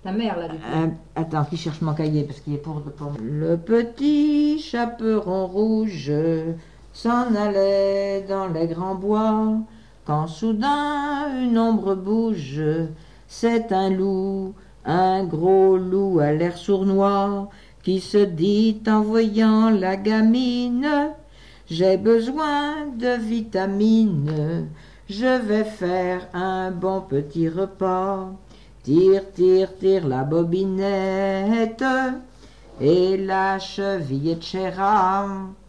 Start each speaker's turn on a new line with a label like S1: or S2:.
S1: Ta mère, là, du coup.
S2: Attends, qui cherche mon cahier parce qu'il est pour... Le petit chaperon rouge s'en allait dans les grands bois, quand soudain une ombre bouge. C'est un loup, un gros loup à l'air sournois, qui se dit en voyant la gamine: j'ai besoin de vitamines, je vais faire un bon petit repas. Tire, tire, tire la bobinette, et la cheville de Chéram